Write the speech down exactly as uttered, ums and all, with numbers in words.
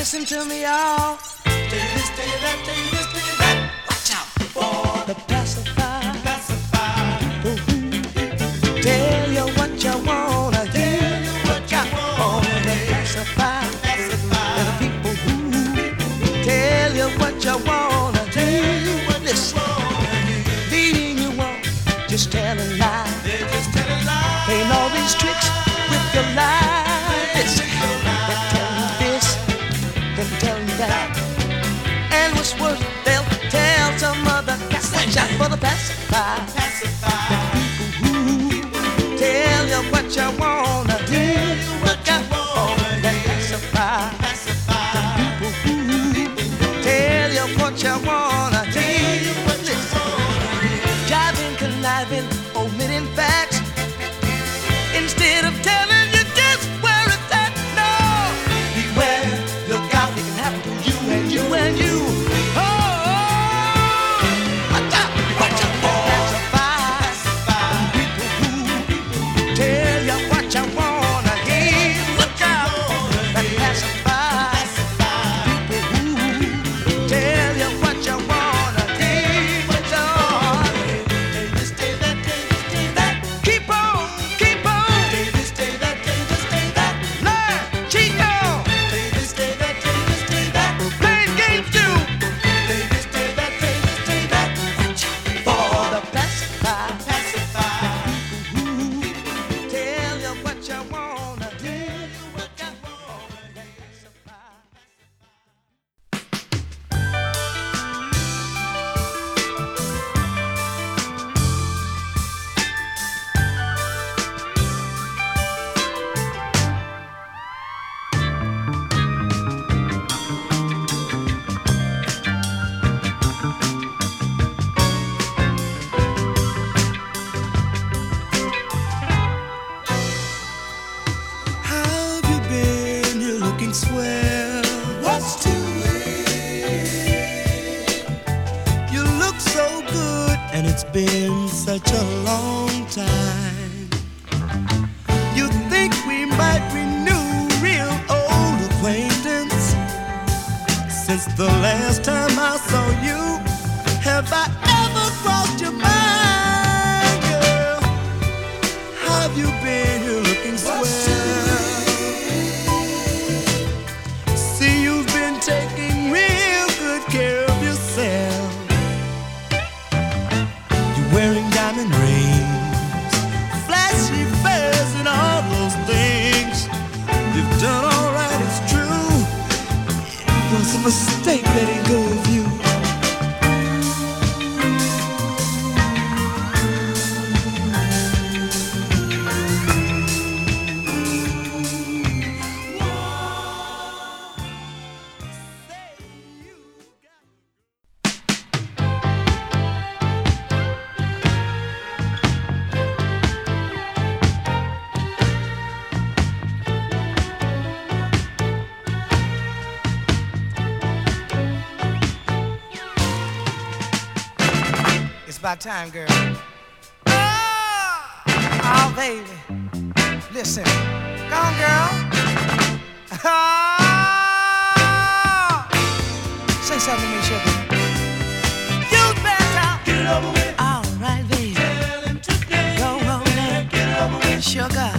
listen to me, y'all. Day this, day that, day this, day that. Watch out for the pacifier. Pacifier. Ooh. Tell you what you wanna hear. Tell you what you wanna hear. The pacifier. Pacifier. And the people who tell you what you wanna hear. Listen, leading you on, just telling lies. They're just telling lies. Playing all these tricks with your lies. Listen, they'll tell you this, they'll tell you that, and what's worse, they'll tell some other guy. Watch out for the pacifier. The people who tell you what you wanna hear. Look out for the pacifier. The people who tell you what you wanna hear. Listen, jiving, conniving, omitting facts instead of telling you just where it's at. No, beware, look out, it can happen to you and you and you. Oh, watch out, watch out for the pacifier. People who tell you what you wanna hear. Look out for the pacifier. People who tell you what you wanna hear. But Lord, day this, day that, day this, day that. Keep on, keep on. Day this, day that, day this, day that. Learn, cheat on. Day this, day that, day this, day that. Playing games too. Day this, day that, day this, day that. Watch out for the pacifier. People who tell you what you wanna hear. Look out for the pacifier. How have you been? You're looking swell. What's to it? You look so good, and it's been such a long time. You think we might renew real old acquaintance? Since the last time I saw you, have I ever crossed your mind, girl? How have you been? You're looking swell. See, you've been taking real good care of yourself. You're wearing diamond rings, flashy furs, and all those things. You've done all right, it's true. It was a mistake letting go of you. It's about time, girl. Oh, oh baby. Listen. Go on, girl. Oh. Say something to me, sugar. You better get it over with. All right, baby. Tell him today. Go on now. Get it over with. Sugar.